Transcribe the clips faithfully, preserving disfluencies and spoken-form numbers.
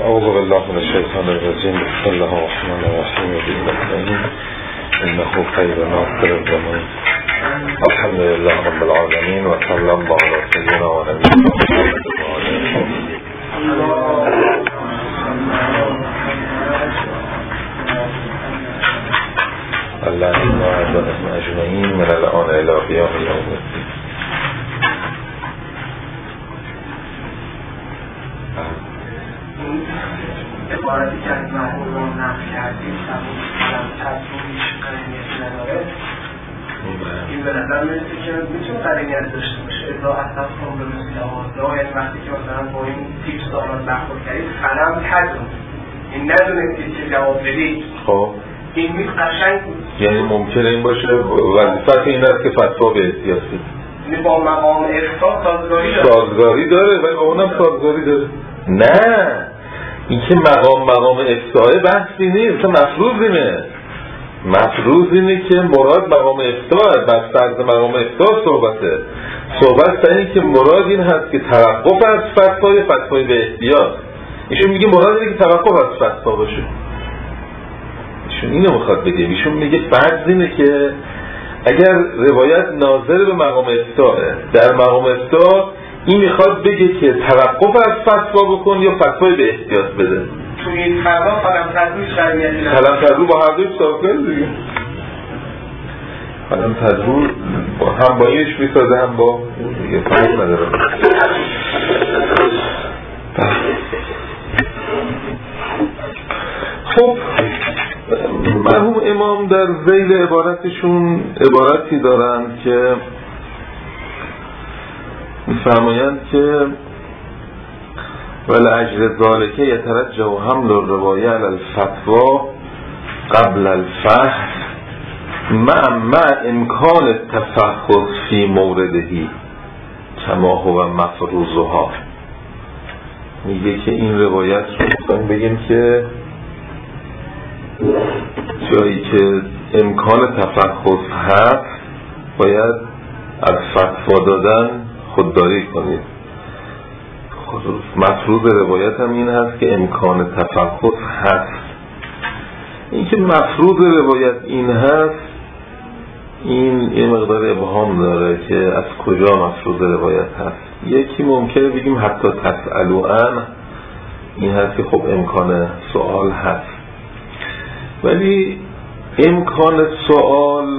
اعوذ بالله من الشیطان الرجیم. بسم الله الرحمن الرحیم. بالله انه خیر ناصر الزمان. الحمد لله رب العالمین و صلی الله علی سیدنا و نبینا اللهم اعذنا اجمعین من الان الی قیام یوم الدین. عبارتی که از محمول رو نقل کردیم سمون کلم تطبیقش قرینیت نداره. این به نظر میرسه که میتونه قرینیت داشته باشه. ازا اصلا کن به مثل آزا، یعنی وقتی که مثلا با این تیپ سوالات برخورد کردید خرم تدون این ندونستید که جواب بدید. خب این میت قشنگ بود. یعنی ممکنه این باشه وظیفت این است که فتوا به احتیاطی یعنی با مقام افتاء سازگاری داره. سازگاری داره ولی با اونم سازگاری داره. نه این که مقام مقام افتاء بحثی نیست، مفروض اینه مفروض اینه که مراد مقام افتاء، بس فرض مقام افتاء صحبته. صحبت سر اینه که مراد این هست که توقف از فتوای فتوای به احتیاط. ایشون میگه مراد اینه که توقف از فتوا باشه. ایشون اینو میخواد بگه. ایشون میگه فرض اینه که اگر روایت ناظر به مقام افتاء، در مقام افتاء این میخواد بگه که توقف از فتوا بکن یا فتوای به احتیاط بده. توی این فتوا قلم تدویش قرینیتی نداره. قلم تدویش با هر دوی سازگاری دیگه. قلم تدویش هم با اینش میسازه هم با دیگه فرق نداره. خب مرحوم امام در ذیل عبارتشون عبارتی دارن که می‌فرمایند که ولأجل ذلك يترجح حمل الرواية على الفتوى قبل الفحص مع مع امکان التفحص في مورده كما هو مفروضها. میگه که این روایت رو بگیم که جایی که امکان تفحص هست باید از فتوا دادن خودداری کنید. مفروض روایت هم این هست که امکان تفحص هست. این که مفروض روایت این هست این یه مقدار ابهام داره که از کجا مفروض روایت هست. یکی ممکنه بگیم حتی تسألوا عنه، این هست که خب امکان سوال هست، ولی امکان سوال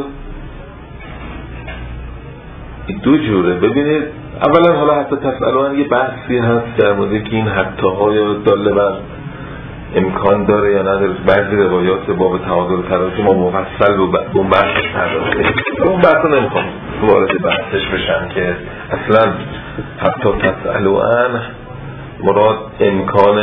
دو جوره. ببینید اولا حالا حتی تسألوا عنه یه بحثی هست در مورد که این حتی ها یا داله بر امکان داره یا نداره. بعضی روایات باب تعادل تراجم ما مفصل رو اون بحثش پرداخته. اون بحث رو نمیخوام وارد بحثش بشم که اصلا حتی تسألوا عنه مراد امکان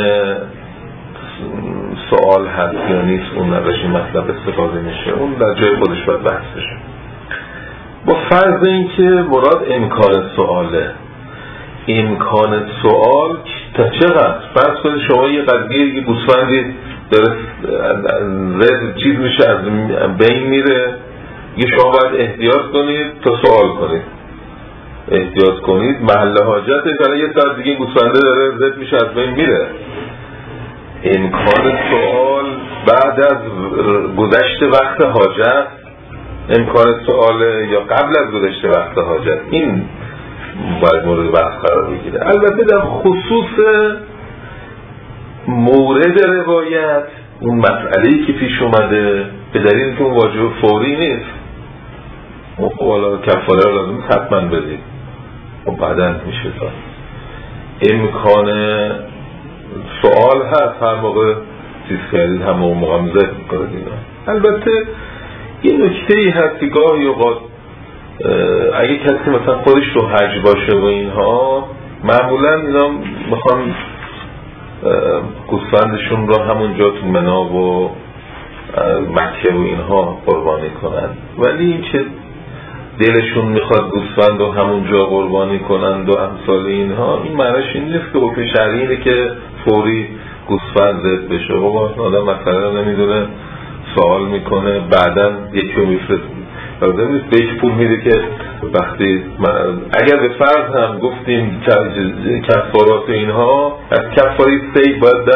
سوال هست یا نیست، اون نداشت این مطلب استفاده میشه، اون در جای خودش باید بحث بشه. با فرض این که مراد امکان سواله، امکان سوال تا چقدر؟ فرض کنید شما یه قضیه یه گوسفندی داره رد چیز میشه از بین میره، یه شما باید احتیاط کنید تا سوال کنید، احتیاط کنید محل حاجته که یه ساعت دیگه گوسفنده داره رد میشه از بین میره. امکان سوال بعد از گذشت وقت حاجت امکان سوال یا قبل از گذشت وقت حاجت، این باید مورد بحث قرار بگیره. البته در خصوص مورد روایت اون مسئله‌ای که پیش اومده به دلیل که اون واجب فوری نیست، خب حالا کفاره رو لازم حتما بدید، خب بعداً میشه تا امکان سوال هست هر موقع چیز کردید هم اون موقع مزد میکنه دیگه. البته یه نکته ای هست که گاهی اوقات اگه کسی مثلا خودش رو حج باشه و اینها معمولا اینا میخوان گوسفندشون رو همونجا تو منا و مکه و اینها قربانی کنن، ولی این که دلشون میخواد گوسفند رو همونجا قربانی کنند و امثال اینها، این معنیش این نیست که حکم شرعی اینه که فوری گوسفند ذبح بشه. و آدم مثلا نمیدونه سوال میکنه بعداً یکی رو میفرست لازم نیست به یک پول میده که وقتی اگر به فرض هم گفتیم کفارات اینها از کفاری سی باید در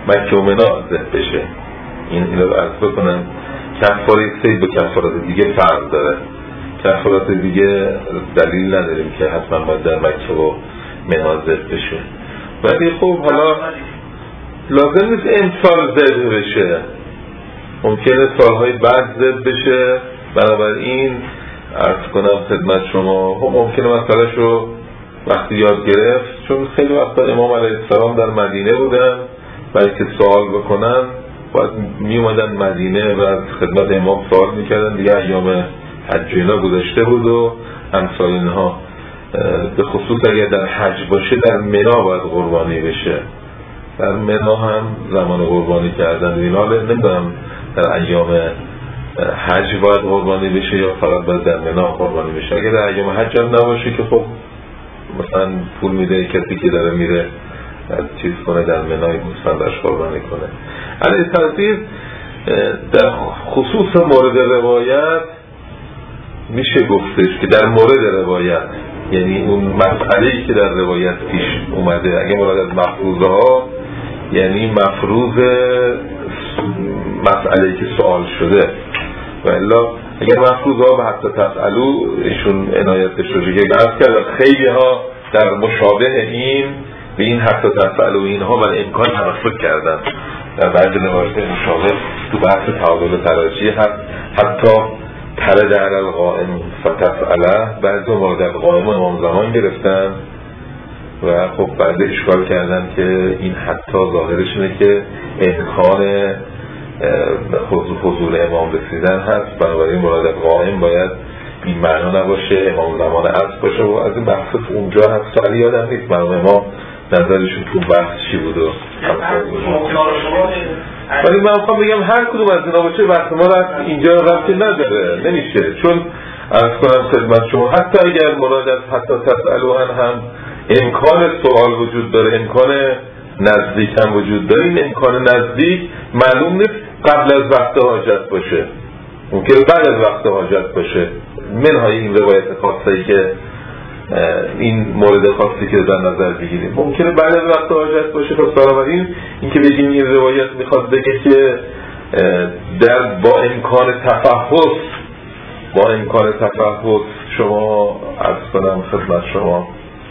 مکه و منا ذبح بشه. این اینو عرض بکنم کفاره صید با کفارات دیگه فرق داره. کفارات دیگه دلیل نداریم که حتما باید در مکه و منا ذبح بشه، ولی خب حالا لازم نیست امسال ذبح بشه، ممکنه سالهای بعد ذبح بشه. بنابراین عرض کنم خدمت شما خب ممکنه مسئله شو وقتی یاد گرفت، چون خیلی وقتا امام علیه السلام در مدینه بودن برای که سوال بکنن باید می اومدن مدینه و از خدمت امام سوال میکردن دیگه، ایام حج اینا گذشته بود و امثال اینها. به خصوص اگر در حج باشه در منا باید قربانی بشه، در منا هم زمان قربانی کردن اینا. نمیدونم در ایام حج باید قربانی بشه یا فقط باید در منا قربانی بشه. اگر در ایام حج هم نباشه که خب مثلا پول میده کسی که داره میره چیز کنه در منای مصندش قربانی کنه. علی ترتیب در خصوص مورد روایت میشه گفتش که در مورد روایت، یعنی اون مسئله‌ای که در روایت پیش اومده، اگه مراد از مفروضه ها یعنی مفروض مسئله‌ای که سوال شده، و الا اگر مفروضه ها به حتی تسألو ایشون عنایتش رو دیگه بحث کرد، خیلی ها در مشابه این به این حتی تسألو اینها و امکان تمسک کردن. در بعضی روایات مشابه تو بحث تعادل ترجیح هست حتی ترد علی القائم فتسأله، بعضی مورد القائم امام زمان گرفتن و خب بعد اشکال کردن که این حتی ظاهرش اینه که امکان حضور امام رسیدن هست، بنابراین مورد القائم باید این معنا نباشه، امام زمان عصر باشه و از این بحث اونجا هست. ولی یادم نیست معلوم امام نظرشون تو بحث چی بود و ولی من میخوام بگم هر کدوم از اینا باشه بحث ما رفت اینجا رفتی نداره، نمیشه. چون عرض کنم خدمت شما حتی اگر مراد از حتی تسألوهن هم امکان سوال وجود داره، امکان نزدیک هم وجود داره. این امکان نزدیک معلوم نیست قبل از وقت حاجت باشه، ممکنه بعد از وقت حاجت باشه. منهای این روایت خاصی که این مورد خاصی که در نظر بگیریم ممکنه بعد از وقت حاجت باشه. پس بنابراین این که بگیم این روایت میخواد بگه که در با امکان تفحص با امکان تفحص شما عرض کنم خدمت شما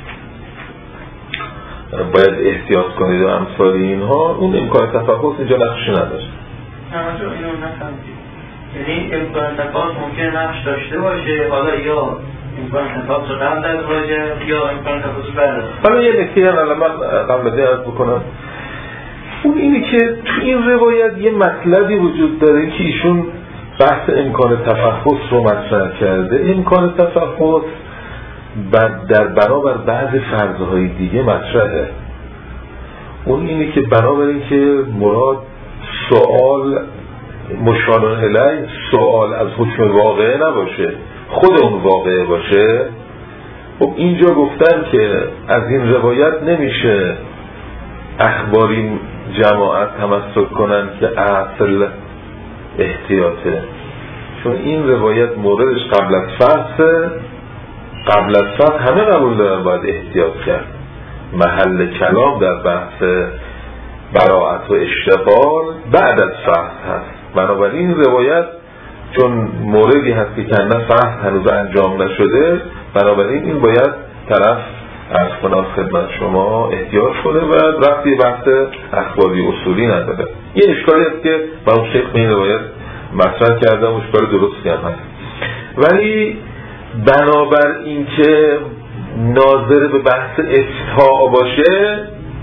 باید احتیاط کنید و امثال اینها، اون امکان تفحص اینجا نقشی نداره. همونجا اینو نفهمید، یعنی امکان تفحص ممکنه نقش داشته باشه، حالا یا امکان تفحص قبل از واجب یا امکان تفحص بعد. حالا یه نکته هم الان من قبل از این عرض بکنم، اون اینه که تو این روایت یه مطلبی وجود داره که ایشون بحث امکان تفحص رو مطرح کرده. امکان تفحص در برابر بعض فرضهای دیگه مطرحه. اون اینه که بنابر این که مراد سوال مشار الیه سوال از حکم واقعه نباشه، خود اون واقعه باشه. خب اینجا گفتن که از این روایت نمیشه اخباری جماعت تمسک کنن که اصل احتیاطه، چون این روایت موردش قبل از فحص قبل از فحص همه قبول دارن باید احتیاط کرد. محل کلام در بحث براءت و اشتغال بعد از فحص هست. بنابراین این روایت چون موردی هست که کنده فحص هنوز انجام نشده، بنابراین این باید طرف از کنم خدمت شما احتیاط کنه و رفتی بحث اخباری اصولی نداره. یه اشکالی هست که با اون شیخ این روایت مطرح کرده و اشکال درستی هم هست، ولی بنابر این که ناظر به بحث افتاء باشه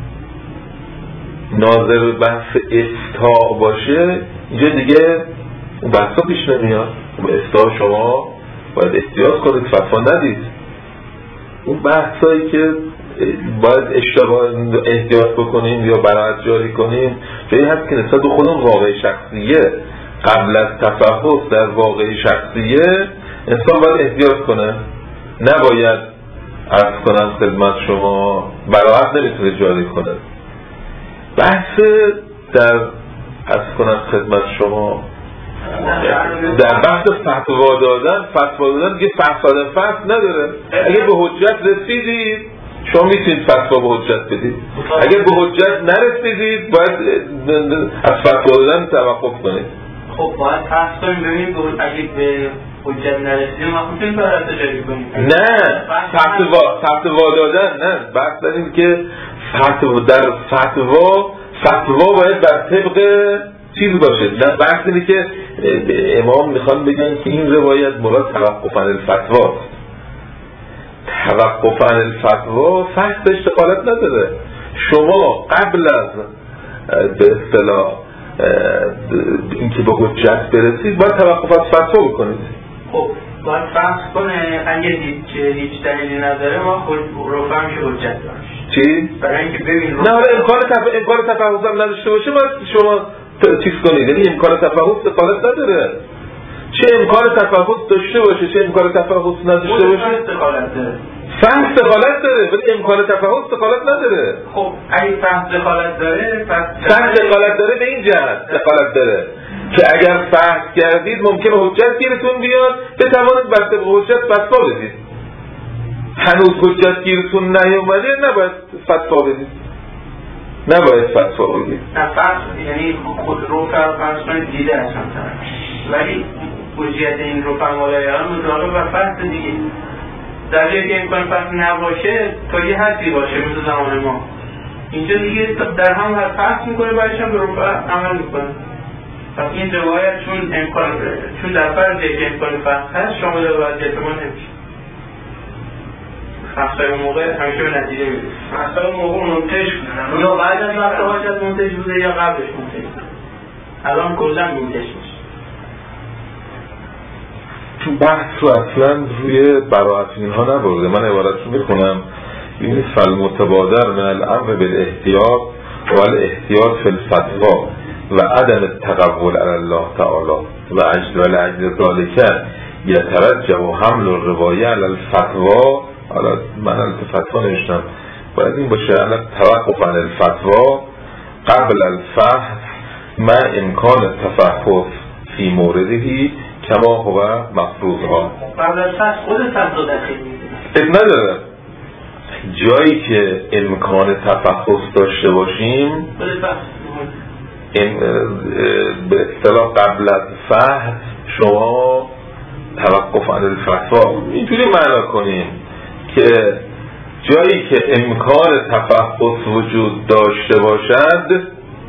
ناظر به بحث افتاء باشه اینجا دیگه اون بحثا پیش نمیاد. به افتاء شما باید احتیاط کنید، فتوا ندید. اون بحثایی که باید اشتباه احتیاط بکنیم یا براعت جاری کنیم جایی هست که نسبت به خودمون واقع شخصیه، قبل از تفحص در واقع شخصیه انسان باید احتیاط کنه، نباید عرض کنم خدمت شما براعت نمیتونه جاری کنه. بحث در عرض کنم خدمت شما در بحث فتوا دادن فتوا دادن که فحص دادن فحص نداره. اگه به حجت رسیدید شما میتونید فتوا به حجت بدید. اگر به حجت نرسیدید باید از فتوا دادن توقف کنید. خب باید فرض کنیم ببینیم اگه به حجت نرسیدیم ما میتونیم برای تجاری کنیم. نه فتوا فتوا دادن نه، بحث داریم که فتوا در فتوا فتوا باید بر طبق چیز باشه. نه بحث اینه که امام میخوان بگن که این روایت مراد توقف عن الفتوا، توقف عن الفتوا فحص دخالت نداره. شما قبل از به اصطلاح اینکه به حجت برسید باید توقف از فتوا بکنید. خب باید فحص کنه اگه هیچ دلیلی نداره ما خود رفع میشه حجت داشت. چی؟ برای اینکه ببین نه حالا امکان تف... امکان تفحص هم نداشته باشه باید شما چیز کنید، یعنی امکان تفحص دخالت نداره. چه امکان تفحص داشته باشه چه امکان تفحص نداشته باشه دخالت داره. فحص دخالت داره ولی امکان تفحص دخالت نداره. خب اگه فحص دخالت داره فحص دخالت داره به این جهت دخالت داره که اگر فحص کردید ممکنه حجت گیرتون بیاد بتوانید بر طبق حجت فتوا بدید. هنوز حجت گیرتون نیومده نباید فتوا بدید، نباید فتوا بدید. فحص یعنی خود رفع فرض کنید دیده اصلا ولی حجت این رفع مالایان مداره و فحص دیگه در جایی که امکان فحص نباشه تا یه حدی باشه مثل زمان ما اینجا دیگه در هم هر فحص میکنه برایش هم به رفع عمل میکنه. پس این روایت چون امکان چون در فرض که امکان فحص هست شامل وضعیت ما نمیشه. فحصای اون موقع همیشه به نتیجه میرسه. فحصای اون موقع منتج کنن یا بعد از وقت حاجت منتج بوده یا قبلش منتج بوده. الان کلا منتج میشه. تو بحث رو اصلا روی براعت اینها نبرده. من عبارت رو میخونم این فالمتبادر من الامر بالاحتیاط و الاحتیاط فی الفتوا و عدم التقول علی الله تعالی و اجل اجل ذالک یترجح حمل الروایه علی الفتوا. حالا من الفتوا نوشتم باید این باشه علی توقف عن الفتوا قبل الفحص مع امکان التفحص فی موردهی کما هو مفروض ها. قبل از فحص خود فتوا داخل میشه نداره. جایی که امکان تفحص داشته باشیم این به اصطلاح قبل از فحص شما توقف عن الفتوا اینجوری معنا کنیم که جایی که امکان تفحص وجود داشته باشد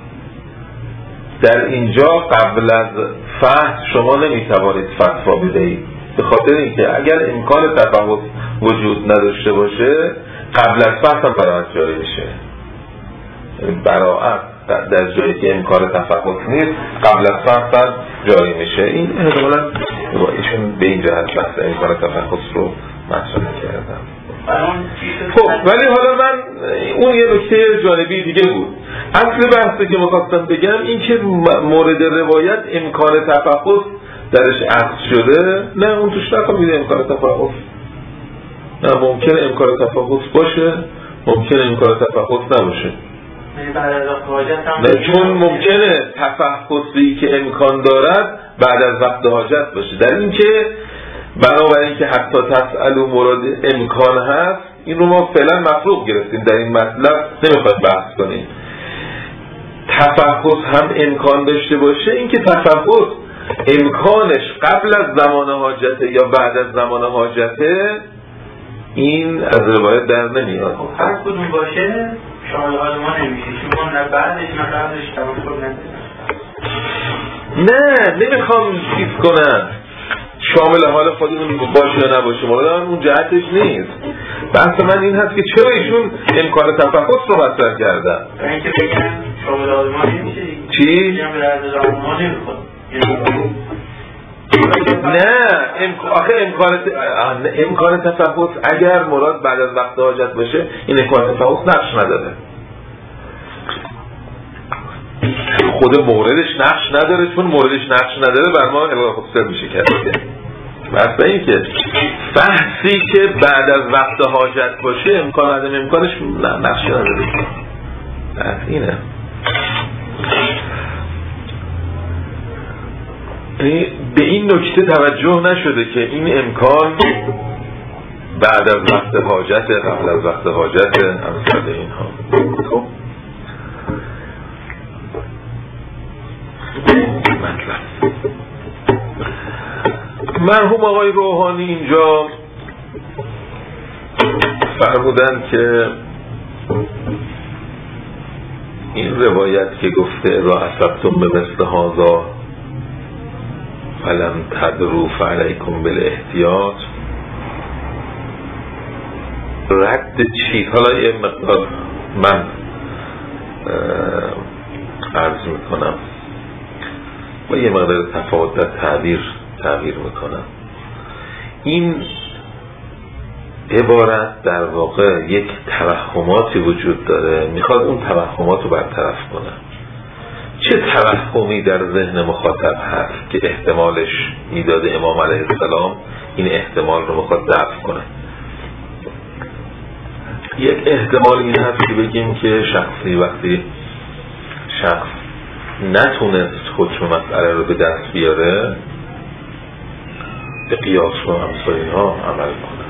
در اینجا قبل از فحص شما نمیتوانید فتوا بدهید، به خاطر اینکه اگر امکان تفحص وجود نداشته باشه قبل از فحص هم براعت جاری میشه. براعت در جایی که امکان تفحص نیست قبل از فحص هم جاری میشه. این احتمالاً ایشون به این جهت بحث امکان تفحص رو مطرح کردم. خب ولی حالا من اون یه نکته جانبی دیگه بود. اصل بحثی که می‌خواستم بگم این که مورد روایت امکان تفحص درش عقد شده، نه اون توش نفهمیده امکان تفحص، نه ممکنه امکان تفحص باشه ممکنه امکان تفحص نباشه. نه چون ممکنه تفحصی که امکان دارد بعد از وقت حاجت باشه. در این که بنابراین که حتی تسألو مراد امکان هست این رو ما فعلا مفروغ گرفتیم در این مطلب نمیخواد بحث کنیم. تفحص هم امکان داشته باشه این که تفحص امکانش قبل از زمان حاجته یا بعد از زمان حاجته این از روایت در نمیاد. خب هر کدوم باشه شامل حال ما نمیشه چون ما نه بعدش نه قبلش توقف نداریم. نه نمیخوام چیز کنم شامل حال خودمون باشه یا نباشه مولا اون جهتش نیست. بحث من این هست که چرا ایشون امکان تفحص رو مطرح کردن. اینکه بگن شامل حال ما نمیشه. چی؟ میگم به عرض زمان ما نمیخواد. نه آخه امکان امکان تفحص اگر مراد بعد از وقت حاجت باشه این امکان تفحص نقش نداره. خود موردش نقش نداره چون موردش نقش نداره بر ما الغای خصوصیت میشه کرده. مثلا این که فحصی که بعد از وقت حاجت باشه امکان عدم امکانش نقش نداره. اینه به این نکته توجه نشده که این امکان بعد از وقت حاجت، قبل از وقت حاجت، امثال اینها. خب مطلب مرحوم آقای روحانی اینجا فرمودن که این روایت که گفته اذا اصبتم به مثل هذا فلم تدروا فعلیکم بالاحتیاط، رد چی؟ حالا یه مقدار من عرض میکنم و یه مقدار تفاوت در تعبیر تغییر میکنم. این عبارت در واقع یک توهماتی وجود داره، میخواد اون توهمات رو برطرف کنه. چه توهمی در ذهن مخاطب هست که احتمالش میداد امام علیه السلام این احتمال رو میخواد دفع کنه؟ یک احتمال این هست که بگیم که شخصی وقتی شخص نتونست حکم مسئله رو به دست بیاره به قیاس و امثال اینها عمل کنه،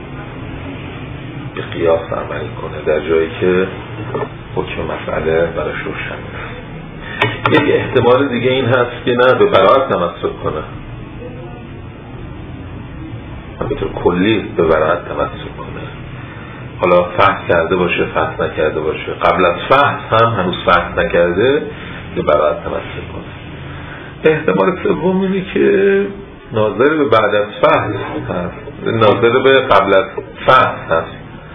به قیاس عمل کنه در جایی که حکم مسئله براش روشن نیست. یک احتمال دیگه این هست که نه به براءت تمسک کنه، به طور کلی به براءت تمسک کنه، حالا فحص کرده باشه فحص نکرده باشه، قبل از فحص هم هنوز فحص نکرده به براءت تمسک کنه. احتمال سوم اینه که ناظر به بعد از فحص هست، ناظر به قبل از فحص هست.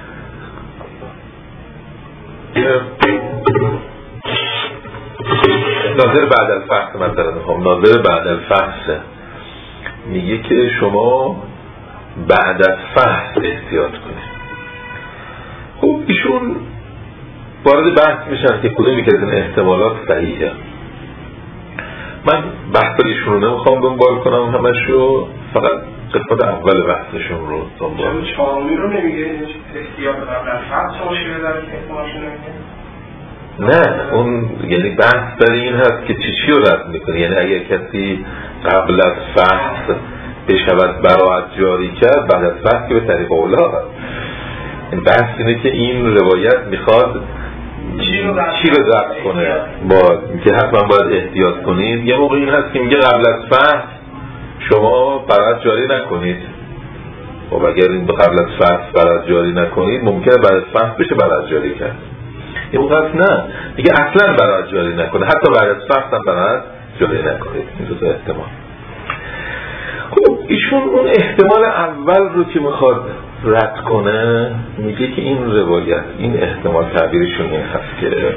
ناظر بعد از فحص مثلا هم ناظر بعد از فحص میگه که شما بعد از فحص احتیاط کنید. خب ایشون وارد بحث میشن که کدومی که از این احتمالات صحیحه. من بحث ایشون رو نمیخوام دنبال کنم همشو، فقط قسمت اول بحثشون رو دنبال کنم. چهارمی رو نمیگه احتیاط قبل از فحص مشکل داره که احتمالشو نمیگه؟ نه، اون یعنی بحث برای این هست که چی چی رو رد میکنه. یعنی اگر کسی قبل از فحص بشود براءت جاری کرد، بعد از فحص که به طریق اولا هست. این بحث اینه که این روایت میخواد چی رو رد کنه، با که حتما باید احتیاط کنید. یه موقع این هست که میگه قبل از فحص شما براءت جاری نکنید. خب اگر این قبل از فحص براءت جاری نکنید ممکنه بعد از فحص بشه براءت جاری کرد. یه موقع هست نه دیگه اصلا براءت جاری نکنه، حتی بعد از فحص هم براءت جاری نکنید. این دو تا احتمال. خب ایشون اون احتمال اول رو که میخواد رد کنه میگه که این روایت، این احتمال تعبیرشون این هست که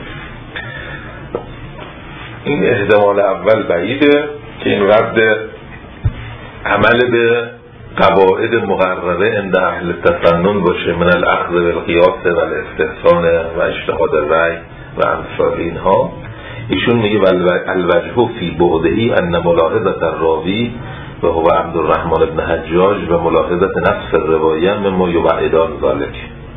این احتمال اول بعیده که این رد عمل به قواعد مقرره عند اهل التسنن باشه، من الاخذ بالقیاس و الاستحسان و اجتهاد الرأی و امثال اینها. ایشون میگه الوجه فی بعدهی ان ملاحظه الراوی و هو عبدالرحمن بن حجاج و ملاحظه نفس الروایه مما یبعدان ذلك.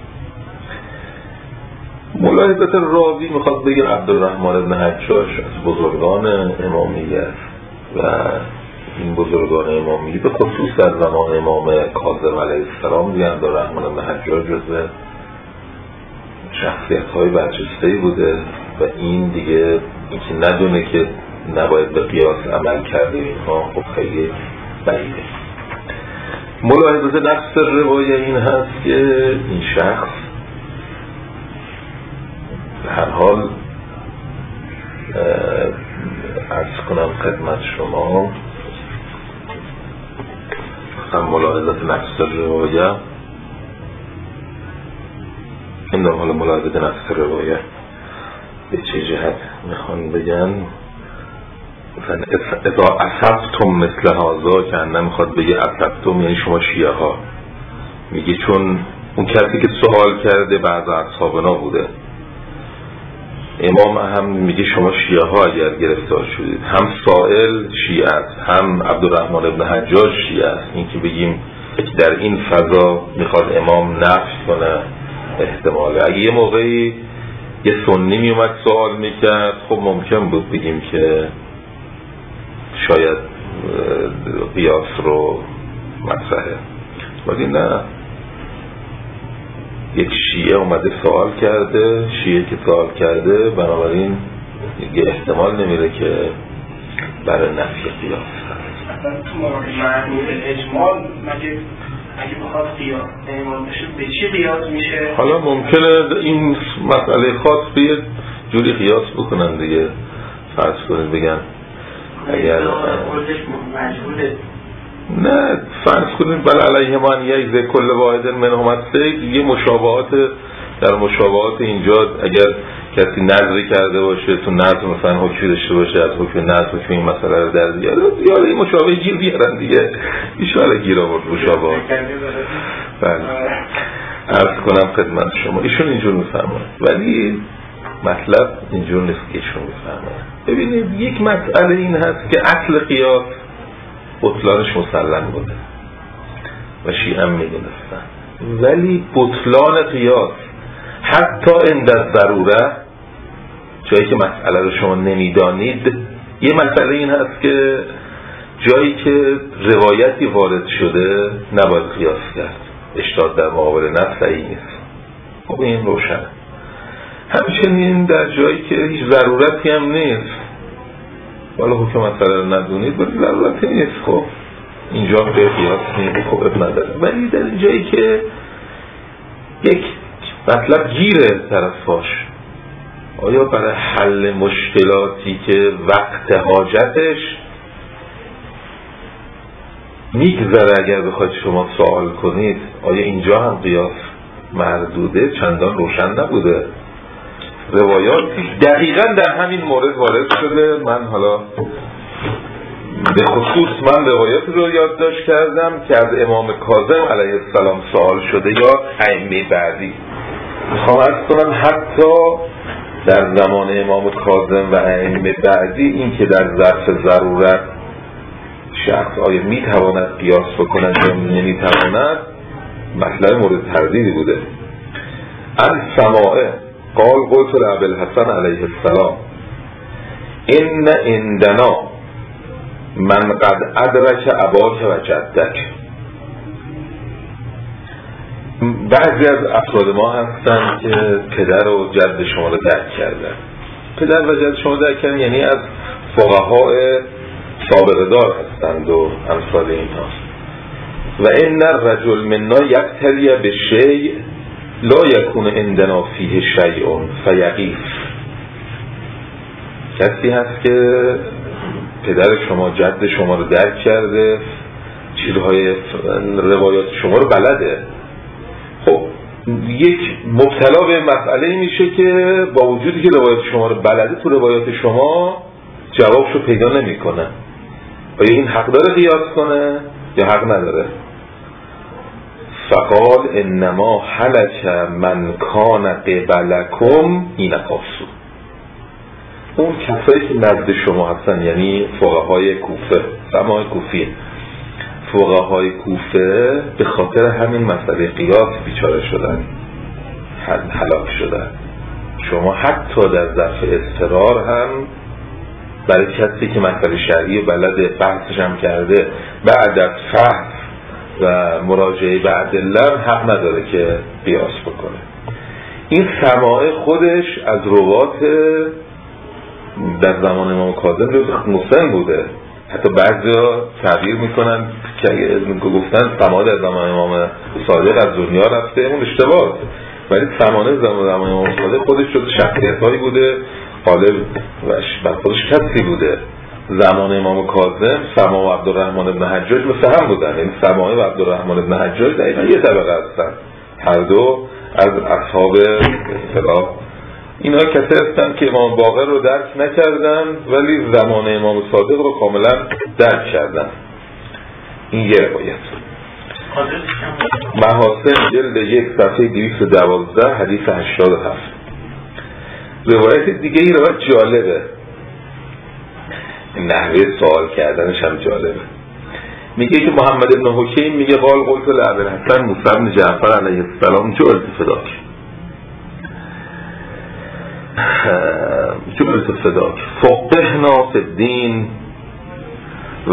ملاحظه راوی میخواد بگه عبدالرحمن بن حجاج از بزرگان امامیه و این بزرگان امامی به خصوص در زمان امام کاظم علیه السلام دیگه عبدالرحمن بن حجاج جزو شخصیت های برجسته‌ای بوده و این دیگه اینکه ندونه که نباید به قیاس عمل کرده اینها خب خیلی بعیده. ملاحظه نفس روایه این هست که این شخص به هر حال عرض کنم خدمت شما هم ملاحظه نفس روایه این در حال ملاحظه نفس روایه به چه جهت میخوان بگن اذا اصبتم مثل هذا که انم میخواد بگه اصبتم یعنی شما شیعه ها. میگه چون اون کسی که سوال کرده بعض اصحابنا بوده، امام هم میگه شما شیعه ها اگر گرفتار شدید، هم سائل شیعه است هم عبدالرحمن ابن حجاج شیعه است. این که بگیم در این فضا میخواد امام نفی کنه احتماله. اگه یه موقعی یه سنی میومد سوال میکرد خب ممکن بود بگیم که شاید قیاس رو مطرحه، ولی نه یک شیعه اومده سوال کرده، شیعه که سوال کرده بنابراین یه احتمال نمیره که برای نفی قیاس اصلا تو معنی اجمال مگه اگه بخواد قیاس اجمال بشه به چی قیاس میشه؟ حالا ممکنه این مسئله خاص به یه جوری قیاس بکنن دیگه، فرض کنید بگن اگر مجهوله نه فرض کنید بل علیه من یک ذکر کل واحد منهم السید، یه مشابهات در مشابهات اینجا اگر کسی نظری کرده باشه تو نظر مثلا حکمی داشته باشه از حکم نظر حکم این مسئله رو در بیاره یا این مشابه گیر بیارن دیگه ایشالا گیر آورد مشابهات. بله عرض کنم خدمت شما ایشون اینجور میفرماید ولی مطلب اینجور نیست که ایشون میفرماید. ببینید یک مسئله این هست که اصل قیاس بطلانش مسلم بوده و شیعه هم میدونستن، ولی بطلان قیاس حتی عند ضروره جایی که مسئله رو شما نمیدانید، یه مسئله این هست که جایی که روایتی وارد شده نباید قیاس کرد، اشتاد در مقابل نفس صحیح نیست. خب این روشن. همچنین در جایی که هیچ ضرورتی هم نیست، والا حکم مسئله رو ندونید ولی ضرورتی نیست، خب اینجا به قیاس نیست، خب اب نداره. ولی در جایی که یک مطلب گیره طرفاش، آیا برای حل مشکلاتی که وقت حاجتش میگذره اگر بخواید شما سوال کنید آیا اینجا هم قیاس مردوده، چندان روشن نبوده. روایاتی دقیقاً در همین مورد وارد شده. من حالا به خصوص من روایات رو یادداشت کردم که از امام کاظم علیه السلام سوال شده یا ائمه بعدی. میخوام عرض کنم حتی در زمان امام کاظم و ائمه بعدی این که در ظرف ضرورت شخص آیا میتواند قیاس بکند یا نمیتواند مطلب مورد تردیدی بوده. ان سماعه قال قلت لابی الحسن علیه السلام ان عندنا من قد ادرک اباک و جدک. بعضی از افراد ما هستن که پدر و جد شما رو درک کردن. پدر و جد شما درک کردن یعنی از فقهای سابقه دار هستند و امثال اینها. و ان الرجل منا یقتلی بشیء لا یکون عندنا فیه شیء فیقیف. کسی هست که پدر شما جد شما رو درک کرده، چیزهای روایات شما رو بلده. خب یک مبتلا به مسئله میشه که با وجودی که روایات شما رو بلده تو روایات شما جوابشو پیدا نمیکنه. آیا این حق داره قیاس کنه یا حق نداره؟ فقال انما هلک من کان قبلکم این قاسو. اون کسایی که نزد شما هستن یعنی فقهای کوفه، سماع کوفی، فقهای کوفه به خاطر همین مسئله قیاس بیچاره شدن، هلاک شدن. شما حتی در ظرف اضطرار هم برای کسی که مسئله شرعی بلد بحثش هم کرده بعد از فحص و مراجعه به ادله حق نداره که قیاس بکنه. این سماع خودش از روات در زمان امام کاظم مسن بوده. حتی بعضیا تعبیر میکنن که گفتن سماع در زمان امام صادق از دنیا رفته، اون اشتباه. ولی سماع در زمان امام صادق خودش جز شخصیت‌هایی بوده، غالب و خودش کسی بوده. زمان امام کاظم سماع و عبدالرحمن ابن حجاج مثل هم بودن، این سماع و عبدالرحمن ابن حجاج دقیقا یه طبقه هستن، هر دو از اصحاب اصطلاح. اینا کسی هستن که امام باقر رو درک نکردن ولی زمان امام صادق رو کاملا درک کردن. این یه روایت. محاسن جلد یک صفحه دویست و دوازده حدیث هشتاد و هفت. روایت دیگه این روایت جالبه، نحوه سوال کردنش هم جالبه. میگه که محمد ابن حکیم میگه قال قلت لابی الحسن موسی بن جعفر علیه السلام جلد فداک جلد فداک فقهنا فی الدین و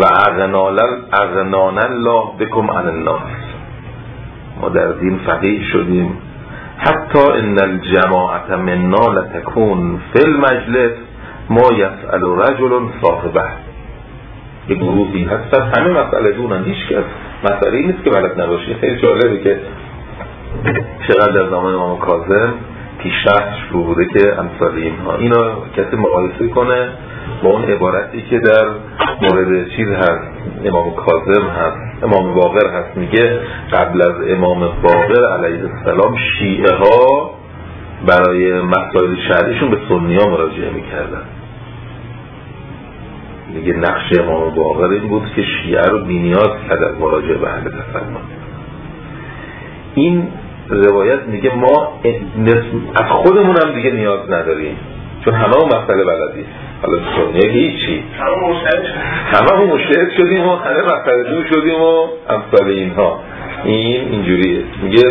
اغنانا الله بکم عن الناس. ما در دین فقیه شدیم حتی ان الجماعت منا لتكون فی المجلس ما یسأل رجل صاحبه. یه گروهی هستن همه مسئله دونن، هیچ کس مسئله نیست که بلد نباشه. خیلی جالبه که چقدر در زمان امام کاظم پیشرفت شروع بوده که امثال اینها اینا کسی مقایسه کنه با اون عبارتی که در مورد چیز هست، امام کاظم هست، امام باقر هست، میگه قبل از امام باقر علیه السلام شیعه ها برای مسائل شرعیشون به سنی ها مراجعه میکردن. میگه نقش امام باقر این بود که شیعه رو بی نیاز کرد از مراجعه به اهل تسنن. این روایت میگه ما از خودمون هم دیگه نیاز نداریم چون همه اون مسئله بلدیم. حالا سنیه هیچی، همه هم مشتهد شدیم و همه مسئله دون شدیم و امثال اینها. این اینجوریه. میگه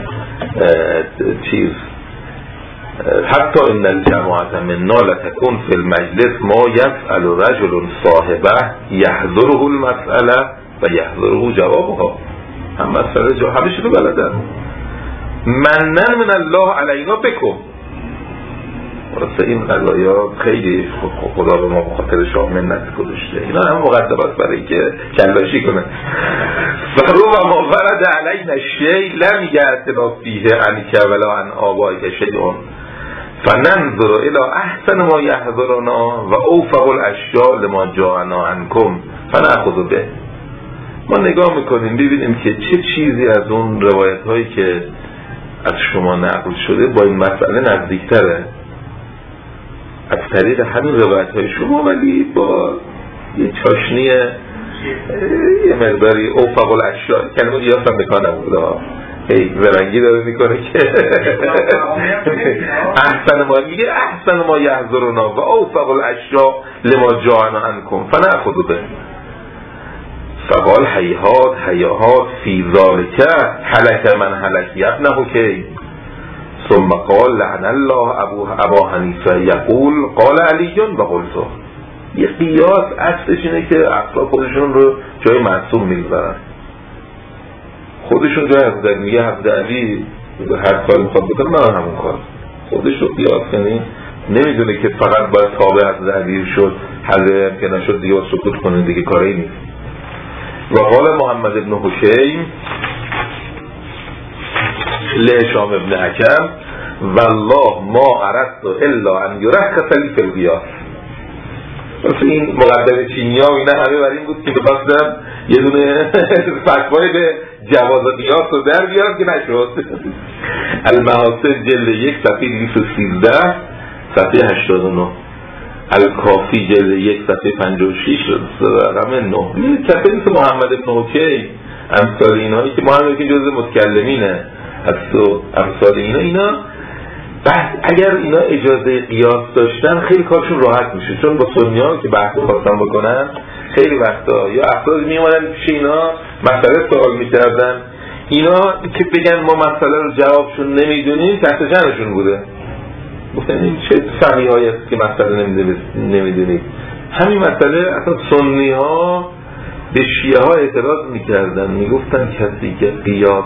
چیز حتی ان الجماعت منا لتكون فی المجلس ما یسأل رجل صاحبه یحضره المسئله و یحضره جوابها. هم مسئله جا همه شده بلدن. منن من الله علینا بکن. راسته این قضایا خیلی خدا به ما بخاطر شاه منت گذاشته. اینا هم مقدمات برای که کلاشی کنه. فرو و ما ورد علینا شیء لم یأتنا فیه عنک ولا عن آبائک شیء فننظر الى احسن ما یحضرنا و اوفق الاشیاء لما جاءنا عنکم فنأخذ به. ما نگاه میکنیم ببینیم که چه چیزی از اون روایت هایی که از شما نقل شده با این مسئله نزدیکتره از طریق همین روایت های شما، ولی با یه چاشنی یه مقداری اوفق الاشیاء. کلمه قیاس هم بکنم بوده هی ورنگی داره میکنه که احسن ما میگه احسن ما یحضرنا و اوفق الاشیاء لما جاءنا عنکم فنأخذ به. فقال هیهات هیهات فی ذالک هلک من هلک ابن حکی. ثم قال لعن الله ابو ابا حنیفه یقول قال علی و قلت. یه قیاس اصلش اینه که اصلا خودشون رو جای معصوم میگذارن، خودشون جای حضرت میگه حضرت علی هر کاری میخواد بکنه من همون کار. خودش رو قیاس کنی نمیدونه که فقط باید تابع حضرت علی شد، حضرت که نشد دیگه سکوت کنه دیگه کاری نیست. و قال محمد ابن حکیم لهشام ابن حکم والله ما اردت الا ان یرخص لی فی القیاس. این مقدمه چینی ها و اینا همه بر این بود که بخواستم یه دونه فتوای به جواز قیاس رو در بیارم که نشد. المحاسن جلد یک صفحه دویست و سیزده صفحه هشتاد و نه، الکافی جلد یک صفحه پنجاه و شش رقم نه. کسی نیست محمد ابن حکی امثال اینهایی که محمد که جز متکلمینه هست و امثال اینا اینا بحث اگر اینا اجازه قیاس داشتن خیلی کارشون راحت میشه، چون با سنی ها که بحث خواستن بکنن خیلی وقتا یا افراد میومدن پیش اینا مسئله سوال میکردن، اینا که بگن ما مسئله رو جوابشون نمیدونیم تحت جنشون بوده. گفتن این چه فهمی هایی است که مسئله نمیدونید. همین مسئله اصلا سنی ها به شیعه ها اعتراض میکردن، میگفتن کسی که قیاس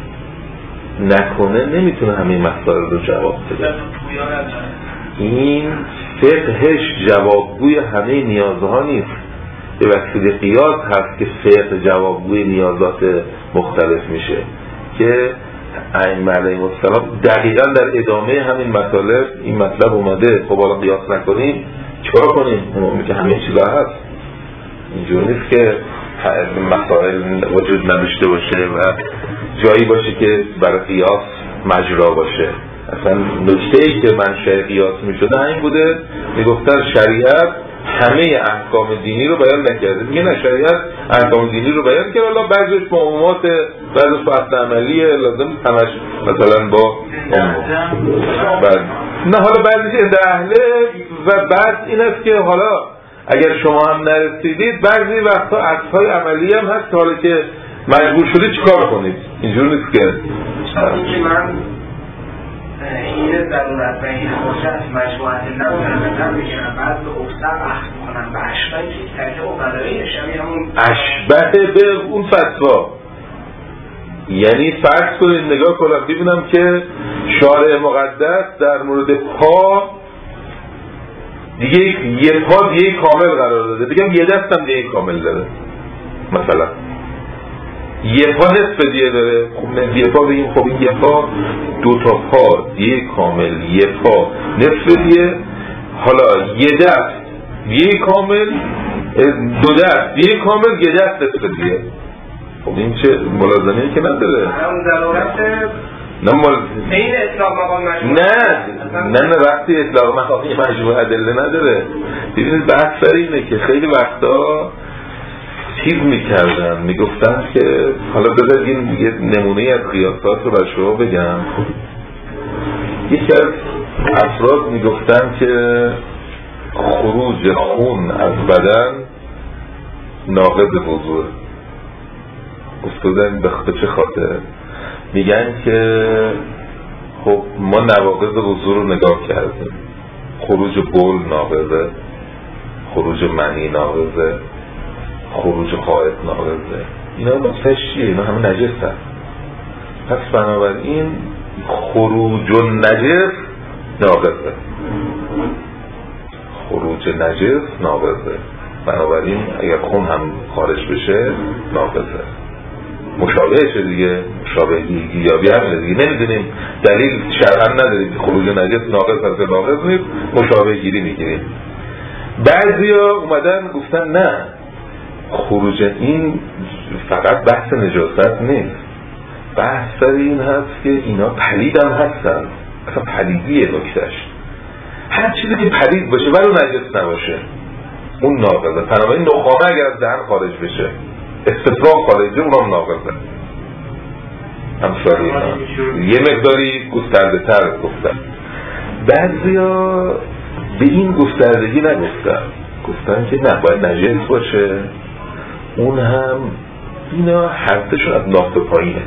نکنه نمیتونه همین مسائل رو جواب بده. این فقهش جوابگوی همه نیازها نیست، به وسیله قیاس هست که فقه جوابگوی نیازات مختلف میشه که ائمه علیهم السلام دقیقاً در ادامه همین مطالب این مطلب اومده. خب حالا قیاس نکنیم چرا کنیم؟ اون که همه چیزا هست، اینجور نیست که مسائل وجود نداشته باشه و جایی باشه که برای قیاس مجرا باشه. اصلا نکته‌ای که منشأ قیاس میشده همین بوده، میگفتن شریعت همه احکام دینی رو بیان نکرده. میگه نه، شریعت احکام دینی رو بیان کرده، حالا بعضیش با عمومات بعضیش با اصل عملیه لازم همش مثلا با بعد نه حالا بعضیش اند اهله و بعد این است که حالا اگر شما هم نرسیدید بعضی وقتا اصلهای عملی هم هست، حالا که مجبور شدید چیکار کنید. اینجور نیست که من این ضرورت و این خوشه از مجموعت نبودن میگنم بعد به افتر اخت کنم به اشبه که ترکه و مداره شمی همون اشبه به اون فتوا یعنی فرض کنید نگاه کنم ببینم که شارع مقدس در مورد پا دیگه یه پا دیگه کامل قرار داده، بگم یه دست هم دیگه کامل داره، مثلا یه پا نصف دیگه داره، خب یه پا بگیم خب یه پا دو تا پا دیگه کامل، یه پا نصف دیگه، حالا یه دست دیگه کامل، دو دست دیگه کامل، یه دست نصف دیگه. خب این چه ملازمه‌ای که نداره. اون ضرورت نه مال این اطلاق مقام مجموعه نه نه نه وقتی اطلاق مقام مجموعه ادله نداره. ببینید بحث سر اینه که خیلی وقتا چیز میکردن میگفتن که حالا بذارید یه نمونه از قیاسات رو برای شما بگم. یکی از افراد میگفتن که خروج خون از بدن ناقض وضوء. گفتن به چه خاطر؟ میگن که خب ما نواقض وضوء رو نگاه کردیم، خروج بول ناقضه، خروج منی ناقضه، خروج خائط ناقضه، اینا مثلا چیه؟ اینا همه نجس هست. پس بنابراین خروج نجس ناقضه، خروج نجس ناقضه، بنابراین اگر خون هم خارج بشه ناقضه. مشابهه چه دیگه؟ مشابه گیابی همینه دیگه. نمیدونیم دلیل شرعا نداریم که خروج نجس ناقض هست ناقض نیست، مشابه گیری میگیریم. بعضیا اومدن گفتن نه، خروج این فقط بحث نجاست نیست، بحث سر این هست که اینا پلید هم هستن. اصلا پلیدیه نکتش، هر چیزی که پلید باشه ولی نجس نباشه اون ناقضه. بنابراین نخامه اگر از دهن خارج بشه استفراغ خارجه اونام ناقضه. همساری یه مقداری گسترده تر گفتن. بعضیا به این گستردگی نگفتن، گفتن که نه باید نجس باشه، اون هم اینا حرفتشون از ناف پایینه،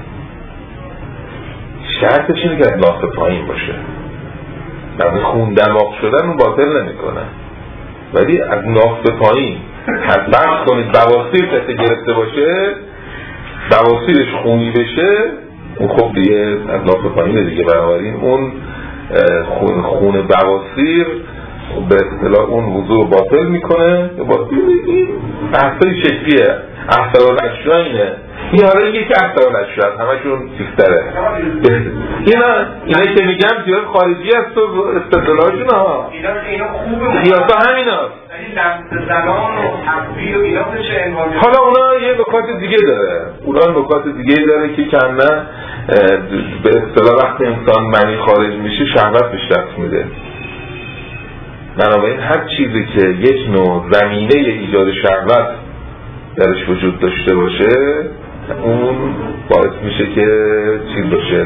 شرطش اینه که از ناف پایین باشه. یعنی خون دماغ شدن اون باطل نمی کنن، ولی از ناف پایین حد کنید بواسیر کسی گرفته باشه، بواسیرش خونی بشه، اون خب دیگه از ناف پایینه دیگه. بنابراین اون خون خون بواسیر به اصطلاح اون وضوء باطل میکنه. این بحثای شکلیه، احسن الاشیاء اینه. این حالا یکی که احسن الاشیاء همشون چیزتره. اینا اینا که میگم زیاد خارجی هست و استدلالشون ها، اینا خوبه، قیاسا همینا. زنان و تقبیل و اینا بشه انوار. حالا اونا یه نکات دیگه داره، اونا نکات دیگه داره که کنه به اصطلاح وقتی انسان منی خارج میشه شهوت بهش دست میده. بنابراین هر چیزی که یک نوع زمینه ایجاد شهوت درش وجود داشته باشه اون باعث میشه که چیز باشه.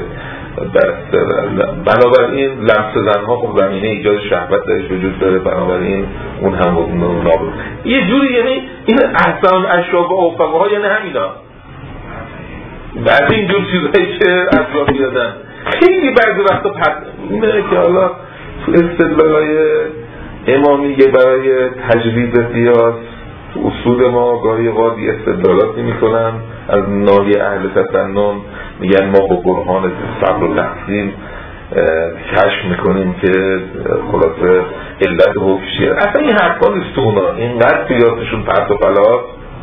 بنابراین لمس زنها خب زمینه ایجاد شهوت درش وجود داره، بنابراین اون هم نابود یه جوری. یعنی این احسان اشراب و اوفقه ها یعنی همینا، بعد این جور چیزهایی که اطراف بیادن خیلی بعضی وقتا پد اینه که حالا تو استدلالای امامیه برای تجویز قیاس اصول ما گاهی قاضی استدلالاتی میکنن از ناحیه اهل تسنن، میگن ما با برهان صبر و تحصیل کشف میکنیم که خلاصه علت حکم چیه. اصلا این حرفا نیست تو اونا، اینقدر قیاسشون پرت و پلاس.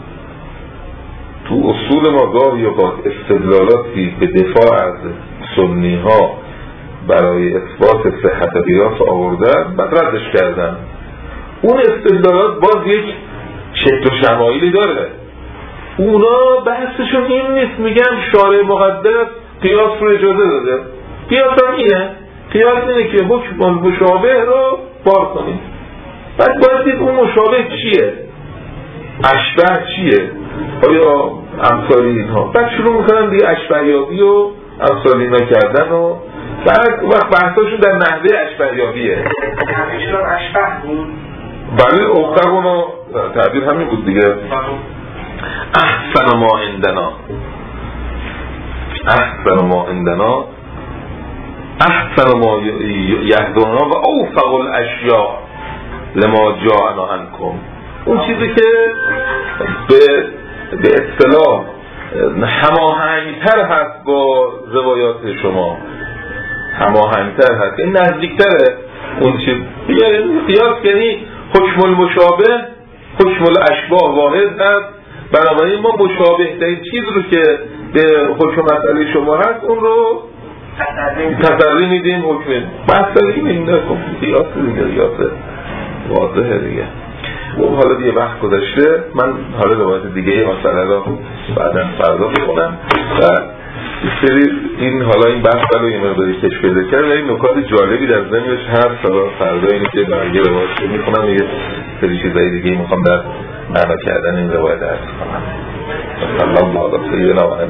تو اصول ما گاهی با استدلالاتی به دفاع از سنی ها برای اثبات صحت قیاس آوردن بعد ردش کردن. اون استدلالات باز یک شکل و شمایلی داره، اونا بحثشون این نیست. میگن شارع مقدس قیاس رو اجازه داده، قیاس هم اینه، قیاس اینه که حکم مشابه رو بار کنید. بعد باید دید اون مشابه چیه، اشبه چیه، آیا امثال اینها. بعد شروع میکنن دیگه اشبه یابی و امثال اینا کردن و بعد وقت بحثاشون در نحوه اشبه یابیه. همیشه اشبه بود. بله اوقع اونو تعبیر همین بود دیگه. احسن ما عندنا، احسن ما عندنا، احسن ما یهدونا و اوفق الاشیاء لما جاءنا عنکم. اون چیزی که به به اصطلاح هماهنگتر هست با روایات شما، هماهنگتر هست، این نزدیکتره اون چیز دیگه. قیاس یعنی حکم المشابه حکم الاشباه واحد هست، بنابراین ما مشابه ترین چیز رو که به حکم مسئله شما هست اون رو تسری میدیم حکم مسئله میدیم. قیاس دیگه قیاس واضحه دیگه. حالا دیگه وقت گذشته، من حالا روایت دیگه این مسئله رو بعداً فردا بخونم و سری این حالا این بحث رو یه مقداری کش پیدا کرد و این نکات جالبی در ذهنش هست. حالا فردا اینی که برگه روایت رو میخونم یه سری چیزایی دیگه میخوام در معنا کردن این روایت عرض کنم. صلی الله علیه و سیدنا